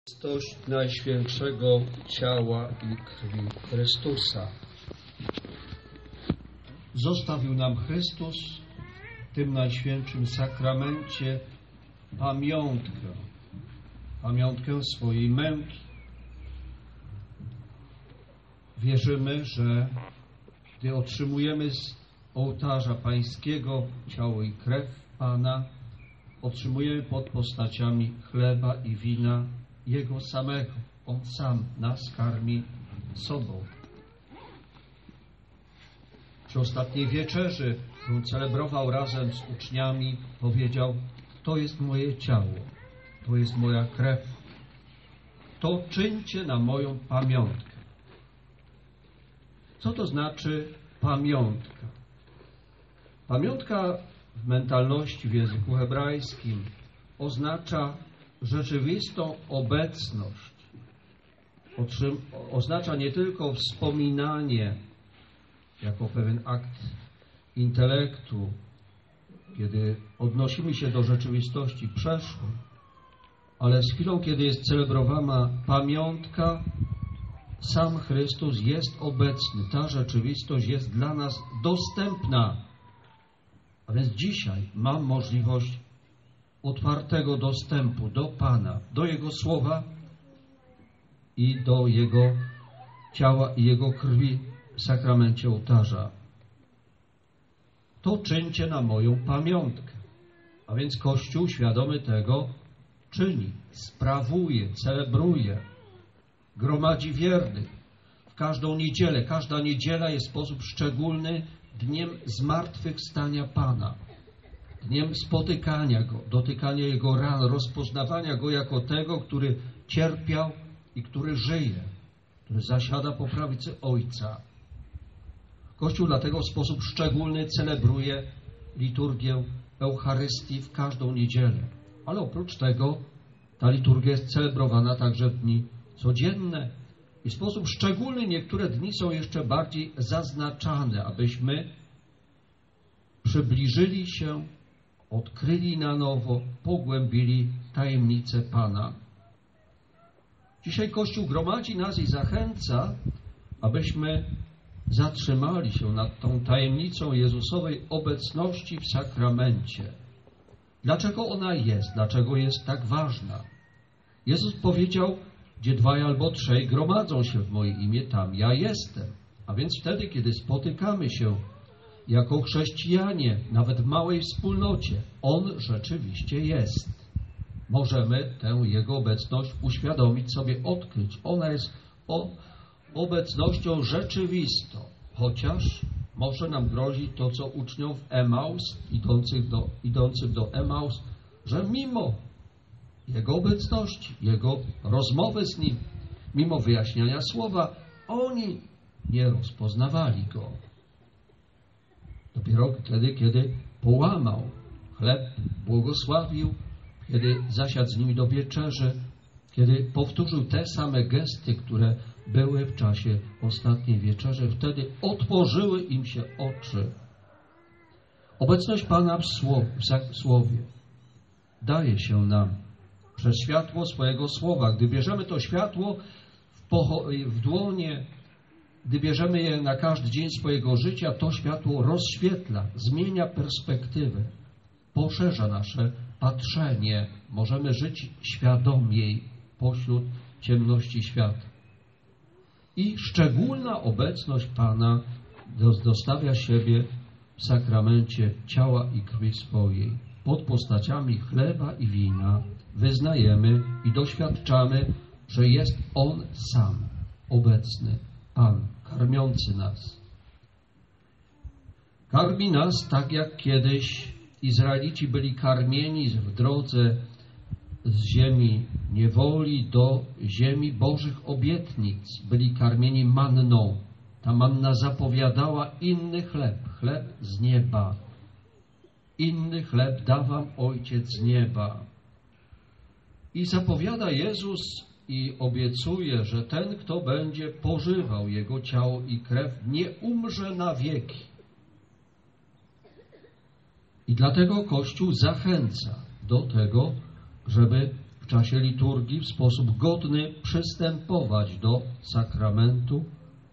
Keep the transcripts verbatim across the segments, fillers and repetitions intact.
Uroczystość Najświętszego Ciała i Krwi Chrystusa. Zostawił nam Chrystus w tym Najświętszym Sakramencie pamiątkę, pamiątkę swojej męki. Wierzymy, że gdy otrzymujemy z ołtarza Pańskiego ciało i krew Pana, otrzymujemy pod postaciami chleba i wina Jego samego. On sam nas karmi sobą. Przy ostatniej wieczerzy, którą celebrował razem z uczniami, powiedział: to jest moje ciało, to jest moja krew. To czyńcie na moją pamiątkę. Co to znaczy pamiątka? Pamiątka w mentalności w języku hebrajskim oznacza rzeczywistą obecność. Otrzym, oznacza nie tylko wspominanie jako pewien akt intelektu, kiedy odnosimy się do rzeczywistości przeszłej, ale z chwilą, kiedy jest celebrowana pamiątka, sam Chrystus jest obecny. Ta rzeczywistość jest dla nas dostępna. A więc dzisiaj mam możliwość otwartego dostępu do Pana, do Jego Słowa i do Jego ciała i Jego krwi w sakramencie ołtarza. To czyńcie na moją pamiątkę. A więc Kościół świadomy tego czyni, sprawuje, celebruje, gromadzi wiernych w każdą niedzielę. Każda niedziela jest w sposób szczególny dniem zmartwychwstania Pana, dniem spotykania Go, dotykania Jego ran, rozpoznawania Go jako tego, który cierpiał i który żyje, który zasiada po prawicy Ojca. Kościół dlatego w sposób szczególny celebruje liturgię Eucharystii w każdą niedzielę. Ale oprócz tego ta liturgia jest celebrowana także w dni codzienne. I w sposób szczególny niektóre dni są jeszcze bardziej zaznaczane, abyśmy przybliżyli się, odkryli na nowo, pogłębili tajemnicę Pana. Dzisiaj Kościół gromadzi nas i zachęca, abyśmy zatrzymali się nad tą tajemnicą Jezusowej obecności w sakramencie. Dlaczego ona jest? Dlaczego jest tak ważna? Jezus powiedział: gdzie dwaj albo trzej gromadzą się w moje imię, tam ja jestem. A więc wtedy, kiedy spotykamy się jako chrześcijanie, nawet w małej wspólnocie, On rzeczywiście jest. Możemy tę Jego obecność uświadomić sobie, odkryć. Ona jest o, obecnością rzeczywistą, chociaż może nam grozić to, co uczniów Emaus, idących do, idących do Emaus, że mimo Jego obecności, Jego rozmowy z Nim, mimo wyjaśniania słowa, oni nie rozpoznawali Go. Dopiero wtedy, kiedy połamał chleb, błogosławił, kiedy zasiadł z nimi do wieczerzy, kiedy powtórzył te same gesty, które były w czasie ostatniej wieczerzy, wtedy otworzyły im się oczy. Obecność Pana w słowie, w słowie daje się nam przez światło swojego słowa. Gdy bierzemy to światło w, pocho- w dłonie, gdy bierzemy je na każdy dzień swojego życia, to światło rozświetla, zmienia perspektywę, poszerza nasze patrzenie. Możemy żyć świadomiej pośród ciemności świata. I szczególna obecność Pana dostawia siebie w sakramencie ciała i krwi swojej. Pod postaciami chleba i wina wyznajemy i doświadczamy, że jest On sam obecny, Pan, karmiący nas. Karmi nas tak, jak kiedyś Izraelici byli karmieni w drodze z ziemi niewoli do ziemi Bożych obietnic. Byli karmieni manną. Ta manna zapowiadała inny chleb, chleb z nieba. Inny chleb da wam Ojciec z nieba. I zapowiada Jezus i obiecuje, że ten, kto będzie pożywał Jego ciało i krew, nie umrze na wieki. I dlatego Kościół zachęca do tego, żeby w czasie liturgii w sposób godny przystępować do sakramentu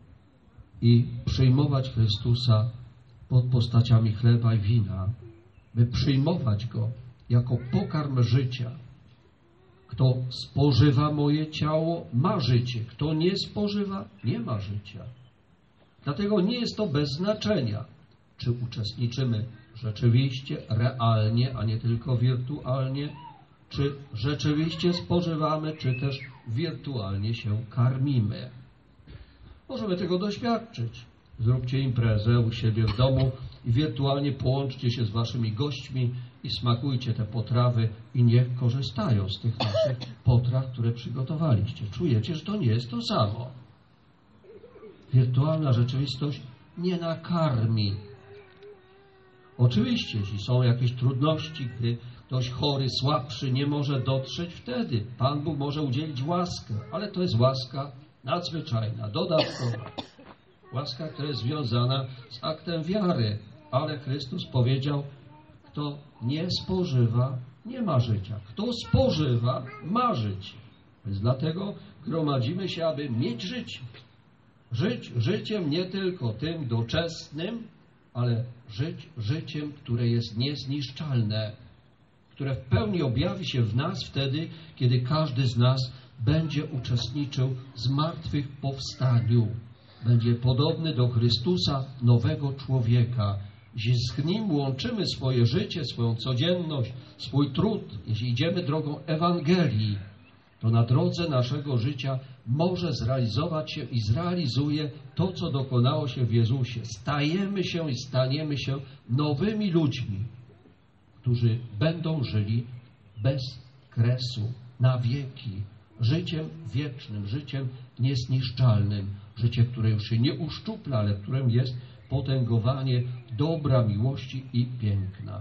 i przyjmować Chrystusa pod postaciami chleba i wina, by przyjmować Go jako pokarm życia. Kto spożywa moje ciało, ma życie. Kto nie spożywa, nie ma życia. Dlatego nie jest to bez znaczenia, czy uczestniczymy rzeczywiście, realnie, a nie tylko wirtualnie, czy rzeczywiście spożywamy, czy też wirtualnie się karmimy. Możemy tego doświadczyć. Zróbcie imprezę u siebie w domu i wirtualnie połączcie się z waszymi gośćmi i smakujcie te potrawy i niech korzystają z tych naszych potraw, które przygotowaliście. Czujecie, że to nie jest to samo. Wirtualna rzeczywistość nie nakarmi. Oczywiście, jeśli są jakieś trudności, gdy ktoś chory, słabszy nie może dotrzeć, wtedy Pan Bóg może udzielić łaskę, ale to jest łaska nadzwyczajna, dodatkowa. Łaska, która jest związana z aktem wiary, ale Chrystus powiedział, kto nie spożywa, nie ma życia. Kto spożywa, ma życie. Więc dlatego gromadzimy się, aby mieć życie. Żyć życiem nie tylko tym doczesnym, ale żyć życiem, które jest niezniszczalne, które w pełni objawi się w nas wtedy, kiedy każdy z nas będzie uczestniczył w zmartwychwstaniu. Będzie podobny do Chrystusa, nowego człowieka. Jeśli z Nim łączymy swoje życie, swoją codzienność, swój trud, jeśli idziemy drogą Ewangelii, to na drodze naszego życia może zrealizować się i zrealizuje to, co dokonało się w Jezusie. Stajemy się i staniemy się nowymi ludźmi, którzy będą żyli bez kresu, na wieki, życiem wiecznym, życiem niezniszczalnym, życie, które już się nie uszczupla, ale w którym jest potęgowanie dobra, miłości i piękna.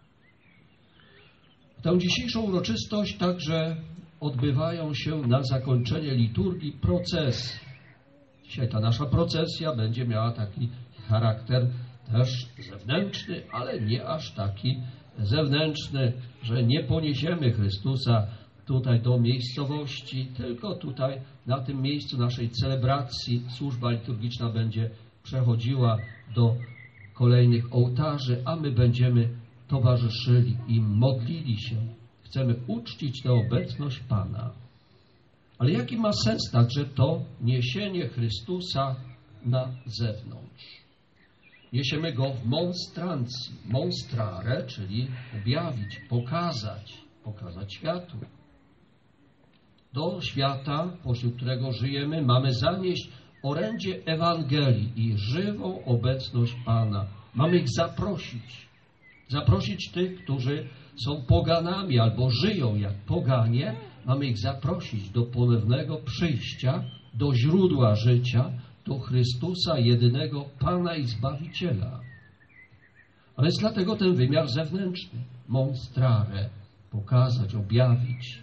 W tę dzisiejszą uroczystość także odbywają się na zakończenie liturgii procesje. Dzisiaj ta nasza procesja będzie miała taki charakter też zewnętrzny, ale nie aż taki zewnętrzny, że nie poniesiemy Chrystusa tutaj do miejscowości, tylko tutaj na tym miejscu naszej celebracji służba liturgiczna będzie przechodziła do kolejnych ołtarzy, a my będziemy towarzyszyli i modlili się. Chcemy uczcić tę obecność Pana. Ale jaki ma sens także to niesienie Chrystusa na zewnątrz? Niesiemy Go w monstrancji, monstrare, czyli objawić, pokazać, pokazać światu. Do świata, pośród którego żyjemy, mamy zanieść orędzie Ewangelii i żywą obecność Pana. Mamy ich zaprosić. Zaprosić tych, którzy są poganami albo żyją jak poganie. Mamy ich zaprosić do ponownego przyjścia, do źródła życia, do Chrystusa, jedynego Pana i Zbawiciela. Ale jest dlatego ten wymiar zewnętrzny, monstrare, pokazać, objawić.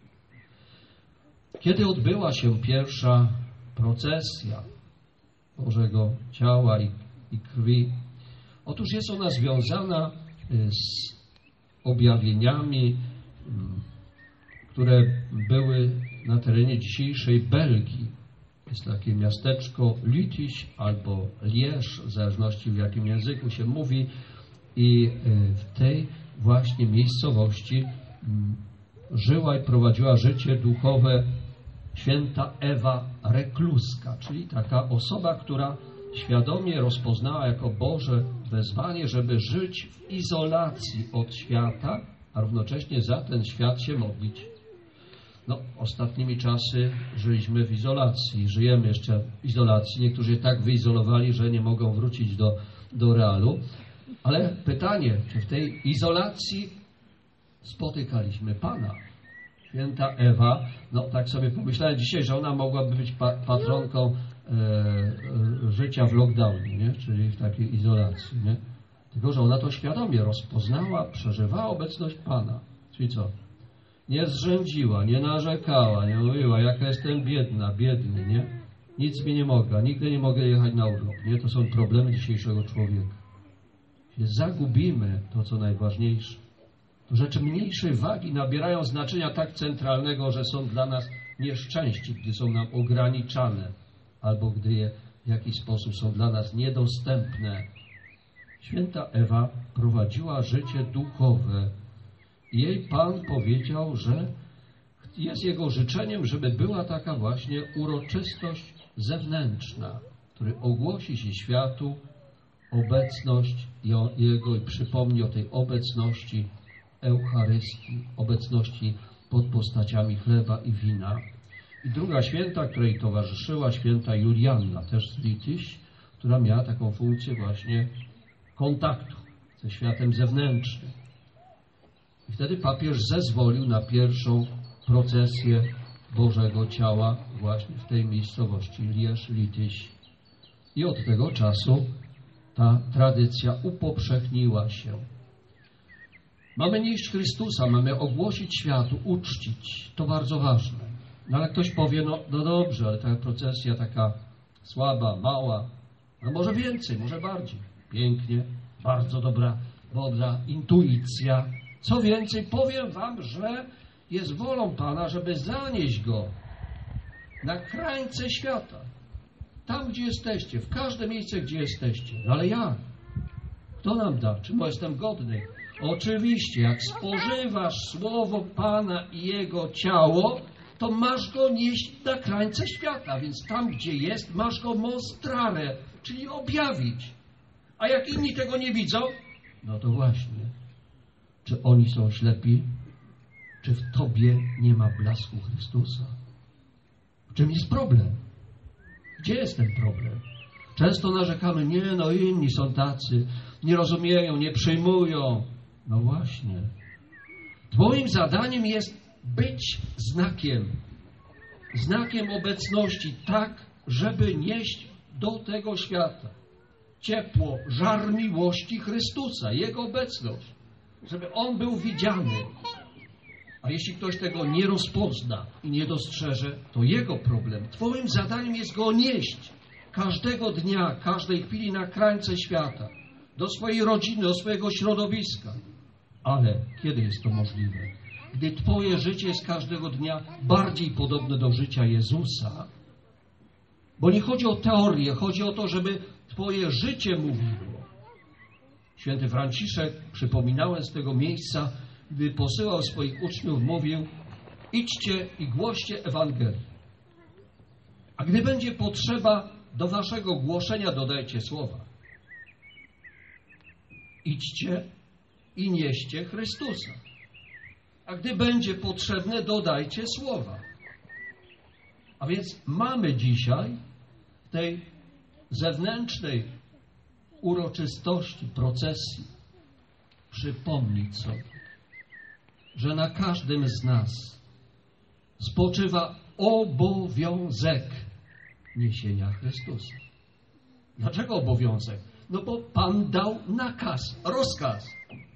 Kiedy odbyła się pierwsza procesja Bożego Ciała i, i Krwi? Otóż jest ona związana z objawieniami, które były na terenie dzisiejszej Belgii. Jest takie miasteczko Lüttich albo Liège, w zależności w jakim języku się mówi. I w tej właśnie miejscowości żyła i prowadziła życie duchowe święta Ewa Rekluska, czyli taka osoba, która świadomie rozpoznała jako Boże wezwanie, żeby żyć w izolacji od świata, a równocześnie za ten świat się modlić. No, ostatnimi czasy żyliśmy w izolacji, żyjemy jeszcze w izolacji. Niektórzy tak wyizolowali, że nie mogą wrócić do, do realu. Ale pytanie, czy w tej izolacji spotykaliśmy Pana? Święta Ewa, no tak sobie pomyślałem dzisiaj, że ona mogłaby być pa patronką e, życia w lockdownie, nie? Czyli w takiej izolacji, nie? Tylko że ona to świadomie rozpoznała, przeżywała obecność Pana. Czyli co? Nie zrzędziła, nie narzekała, nie mówiła, jaka jestem biedna, biedny, nie? Nic mi nie mogę, nigdy nie mogę jechać na urlop, nie? To są problemy dzisiejszego człowieka. Zagubimy to, co najważniejsze. to rzeczy mniejszej wagi nabierają znaczenia tak centralnego, że są dla nas nieszczęści, gdy są nam ograniczane, albo gdy je w jakiś sposób są dla nas niedostępne. Święta Ewa prowadziła życie duchowe. Jej Pan powiedział, że jest Jego życzeniem, żeby była taka właśnie uroczystość zewnętrzna, który ogłosi się światu obecność Jego i przypomni o tej obecności Eucharystii, obecności pod postaciami chleba i wina. I druga święta, której towarzyszyła, święta Julianna, też z Lityś, która miała taką funkcję właśnie kontaktu ze światem zewnętrznym. I wtedy papież zezwolił na pierwszą procesję Bożego Ciała właśnie w tej miejscowości Lierz-Lityś. I od tego czasu ta tradycja upowszechniła się. Mamy nieść Chrystusa, mamy ogłosić światu, uczcić. To bardzo ważne. No ale ktoś powie, no, no dobrze, ale ta procesja taka słaba, mała, no może więcej, może bardziej. Pięknie, bardzo dobra, dobra intuicja. Co więcej, powiem wam, że jest wolą Pana, żeby zanieść Go na krańce świata. Tam, gdzie jesteście, w każde miejsce, gdzie jesteście. No ale jak? Kto nam da? Czy jestem godny? Oczywiście, jak spożywasz słowo Pana i Jego ciało, to masz Go nieść na krańce świata. Więc tam, gdzie jest, masz Go mostrare, czyli objawić. A jak inni tego nie widzą? No to właśnie. Czy oni są ślepi? Czy w Tobie nie ma blasku Chrystusa? W czym jest problem? Gdzie jest ten problem? Często narzekamy, nie, no inni są tacy, nie rozumieją, nie przyjmują. No właśnie. Twoim zadaniem jest być znakiem. Znakiem obecności, tak, żeby nieść do tego świata ciepło, żar miłości Chrystusa, Jego obecność. Żeby On był widziany. A jeśli ktoś tego nie rozpozna i nie dostrzeże, to jego problem. Twoim zadaniem jest go nieść każdego dnia, każdej chwili na krańce świata, do swojej rodziny, do swojego środowiska. Ale kiedy jest to możliwe? Gdy Twoje życie jest każdego dnia bardziej podobne do życia Jezusa. Bo nie chodzi o teorię, chodzi o to, żeby Twoje życie mówiło. Święty Franciszek, przypominałem z tego miejsca, gdy posyłał swoich uczniów, mówił: idźcie i głoście Ewangelię. A gdy będzie potrzeba do waszego głoszenia, dodajcie słowa. Idźcie i nieście Chrystusa. A gdy będzie potrzebne, dodajcie słowa. A więc mamy dzisiaj w tej zewnętrznej uroczystości, procesji przypomnieć sobie, że na każdym z nas spoczywa obowiązek niesienia Chrystusa. Dlaczego obowiązek? No bo Pan dał nakaz, rozkaz.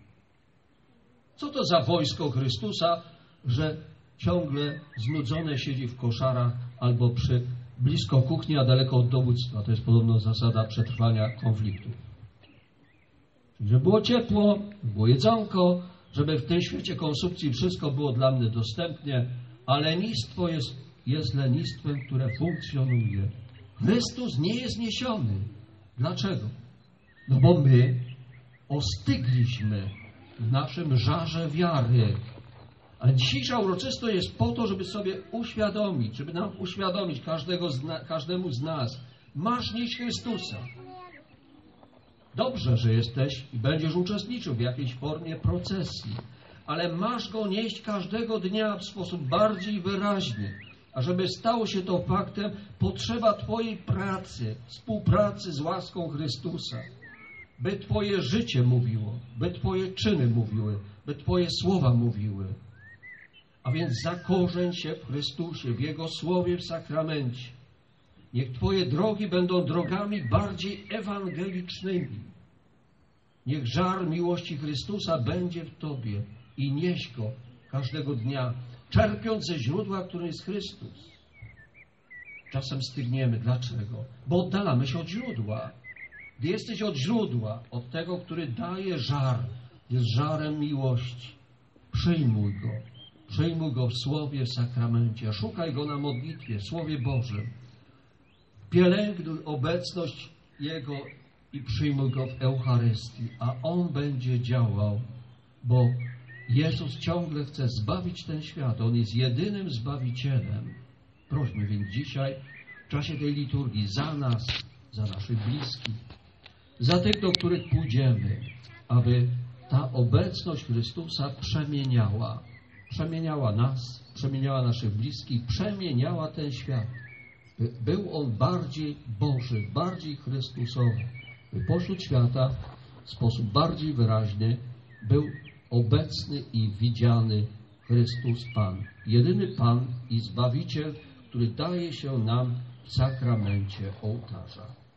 Co to za wojsko Chrystusa, że ciągle znudzone siedzi w koszarach albo przy blisko kuchni, a daleko od dowództwa? To jest podobno zasada przetrwania konfliktu. Czyli żeby było ciepło, było jedzonko, żeby w tym świecie konsumpcji wszystko było dla mnie dostępne, a lenistwo jest, jest lenistwem, które funkcjonuje. Chrystus nie jest niesiony. Dlaczego? No bo my ostygliśmy w naszym żarze wiary. A dzisiejsza uroczystość jest po to, żeby sobie uświadomić, żeby nam uświadomić każdego z na, każdemu z nas. Masz nieść Chrystusa. Dobrze, że jesteś i będziesz uczestniczył w jakiejś formie procesji, ale masz go nieść każdego dnia w sposób bardziej wyraźny. A żeby stało się to faktem, potrzeba Twojej pracy, współpracy z łaską Chrystusa. By Twoje życie mówiło, by Twoje czyny mówiły, by Twoje słowa mówiły. A więc zakorzeń się w Chrystusie, w Jego Słowie, w sakramencie. Niech Twoje drogi będą drogami bardziej ewangelicznymi. Niech żar miłości Chrystusa będzie w Tobie i nieś go każdego dnia, czerpiąc ze źródła, którym jest Chrystus. Czasem stygniemy. Dlaczego? Bo oddalamy się od źródła. Gdy jesteś od źródła, od tego, który daje żar, jest żarem miłości, Przyjmuj Go. Przyjmuj Go w Słowie, w sakramencie. Szukaj Go na modlitwie, w Słowie Bożym. Pielęgnuj obecność Jego i przyjmuj Go w Eucharystii, a On będzie działał, bo Jezus ciągle chce zbawić ten świat. On jest jedynym Zbawicielem. Prośmy więc dzisiaj w czasie tej liturgii za nas, za naszych bliskich, za tych, do których pójdziemy, aby ta obecność Chrystusa przemieniała. Przemieniała nas, przemieniała naszych bliskich, przemieniała ten świat. By był on bardziej Boży, bardziej Chrystusowy. By pośród świata w sposób bardziej wyraźny był obecny i widziany Chrystus Pan. Jedyny Pan i Zbawiciel, który daje się nam w sakramencie ołtarza.